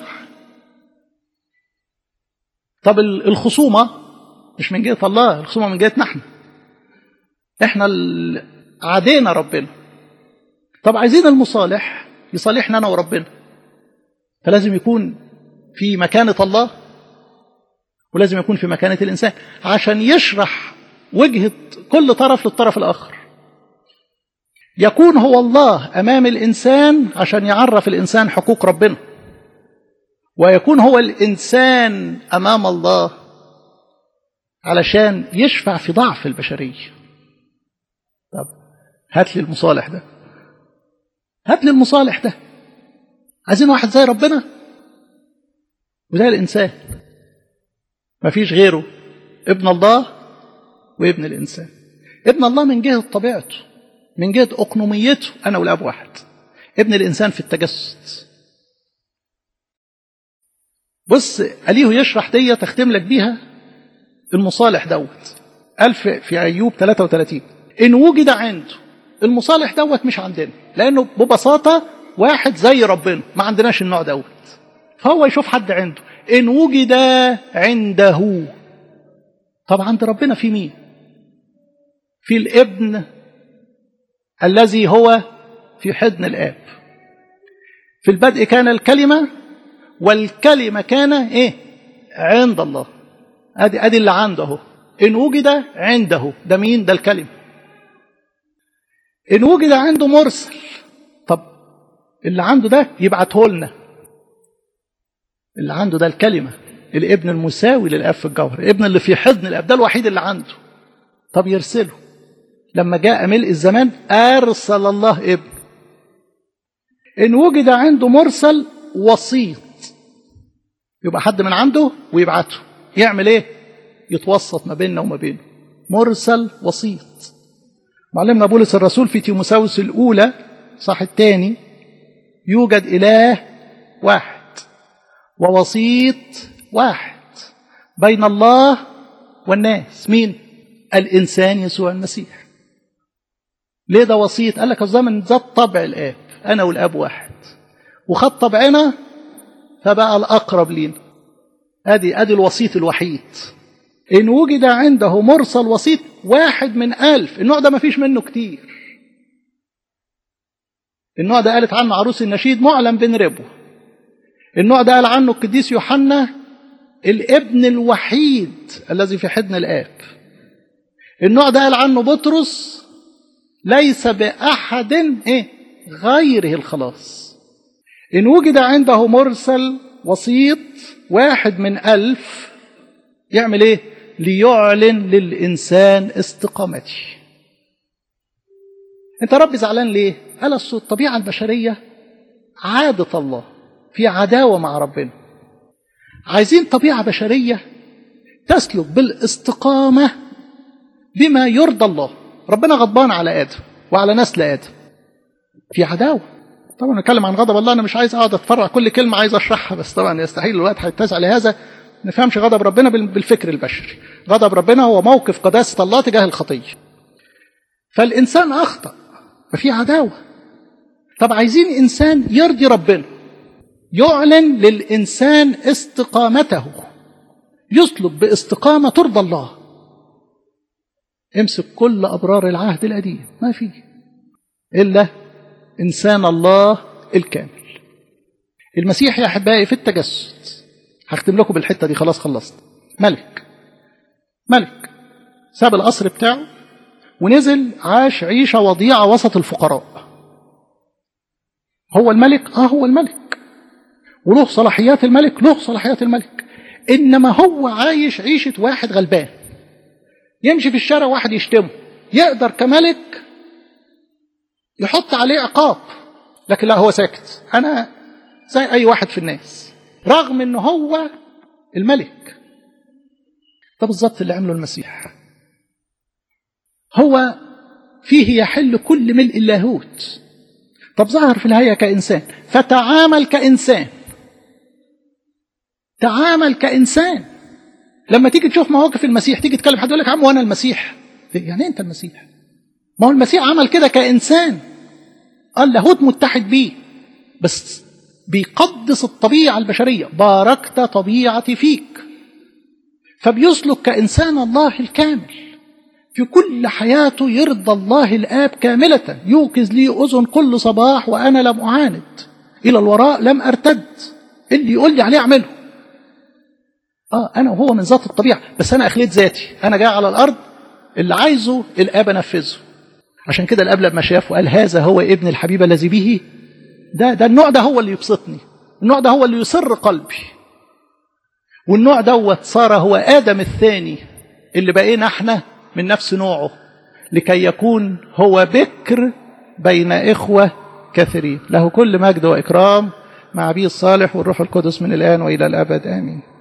طب الخصومة مش من جهة الله، الخصومة من جهتنا احنا، احنا عادينا ربنا. طب عايزين المصالح يصالحنا أنا وربنا، فلازم يكون في مكانة الله ولازم يكون في مكانة الإنسان، عشان يشرح وجهة كل طرف للطرف الآخر. يكون هو الله أمام الإنسان عشان يعرف الإنسان حقوق ربنا، ويكون هو الإنسان أمام الله علشان يشفع في ضعف البشرية. طب هات لي المصالح ده، هات لي المصالح ده. عايزين واحد زي ربنا وزي الإنسان، ما فيش غيره، ابن الله وابن الإنسان. ابن الله من جهة طبيعته، من جهة أقنوميته، أنا والأب واحد. ابن الإنسان في التجسد. بص أليه يشرح دي تختم لك بيها المصالح دوت. قال في أيوب ثلاثة وثلاثين إن وجد عنده المصالح دوت مش عندنا، لأنه ببساطة واحد زي ربنا، ما عندناش النوع دوت. فهو يشوف حد عنده إن وجد عنده. طب عند ربنا في مين؟ في الابن الذي هو في حضن الآب. في البدء كان الكلمة والكلمة كان إيه؟ عند الله. أدي أدي اللي عنده أهو. إن وجد عنده، ده مين؟ ده الكلمة. إن وجد عنده مرسل، طب اللي عنده ده يبعته لنا. اللي عنده ده الكلمة، الابن المساوي للآب في الجوهر، الابن اللي في حضن الآب، ده الوحيد اللي عنده. طب يرسله. لما جاء ملء الزمان أرسل الله ابن. إن وجد عنده مرسل وسيط، يبقى حد من عنده ويبعته. يعمل إيه؟ يتوسط ما بيننا وما بينه. مرسل وسيط. معلمنا بولس الرسول في تيموثاوس الأولى صح الثاني، يوجد إله واحد ووسيط واحد بين الله والناس. مين؟ الإنسان يسوع المسيح. ليه ده وسيط؟ قال لك الزمن ذات طبع الآب، أنا والآب واحد، وخد طبعنا فبقى الأقرب لينا. أدي أدي الوسيط الوحيد. إن وجد عنده مرسل وسيط واحد من ألف. النوع ده ما فيش منه كتير. النوع ده قالت عنه عروس النشيد معلم بن ربوه. النوع ده قال عنه القديس يوحنا الابن الوحيد الذي في حضن الآب. النوع ده قال عنه بطرس ليس بأحد إيه غيره الخلاص. إن وجد عنده مرسل وسيط واحد من ألف، يعمل إيه؟ ليعلن للإنسان استقامته. أنت رب زعلان ليه؟ قال أصل الطبيعة البشرية عادة الله في عداوة مع ربنا. عايزين طبيعة بشرية تسلك بالاستقامة بما يرضى الله. ربنا غضبان على آدم وعلى نسل آدم، في عداوة. طبعا نتكلم عن غضب الله، أنا مش عايز أقعد أتفرع كل كلمة عايز أشرحها، بس طبعا يستحيل الوقت هيتسع لهذا. نفهمش غضب ربنا بالفكر البشري. غضب ربنا هو موقف قداسة الله تجاه الخطية. فالإنسان أخطأ ففي عداوة. طب عايزين إنسان يرضي ربنا، يعلن للإنسان استقامته، يسلك باستقامة ترضى الله. امسك كل أبرار العهد القديم ما فيه إلا إنسان الله الكامل. المسيح يا أحبائي في التجسد، هختم لكم بالحتة دي خلاص خلصت. ملك ملك ساب القصر بتاعه ونزل عاش عيشة وضيعة وسط الفقراء. هو الملك، آه هو الملك وله صلاحيات الملك، له صلاحيات الملك، إنما هو عايش عيشة واحد غلبان. يمشي في الشارع واحد يشتمه، يقدر كملك يحط عليه عقاب، لكن لا، هو ساكت. أنا زي أي واحد في الناس، رغم إنه هو الملك. ده بالظبط اللي عمله المسيح. هو فيه يحل كل ملء اللاهوت. طب ظهر في الهيئة كإنسان، فتعامل كإنسان. تعامل كإنسان. لما تيجي تشوف مواقف المسيح، تيجي تكلم حد يقول لك عم وانا المسيح. يعني انت المسيح؟ ما هو المسيح عمل كده كإنسان. قال لاهوت متحد بيه، بس بيقدس الطبيعة البشرية. باركت طبيعتي فيك. فبيسلك كإنسان الله الكامل. في كل حياته يرضى الله الآب كاملة. يوقظ لي أذن كل صباح وأنا لم أعاند، إلى الوراء لم أرتد. اللي يقول لي عليه أعمله. آه أنا وهو من ذات الطبيعة، بس أنا أخليت ذاتي. أنا جاي على الأرض، اللي عايزه الآب أنفذه. عشان كده الآب لما شاف وقال هذا هو ابن الحبيب الذي به، ده ده النوع ده هو اللي يبسطني، النوع ده هو اللي يسر قلبي. والنوع دوت صار هو آدم الثاني اللي بقينا احنا من نفس نوعه، لكي يكون هو بكر بين إخوة كثيرين. له كل مجد وإكرام مع أبيه الصالح والروح القدس من الآن وإلى الأبد آمين.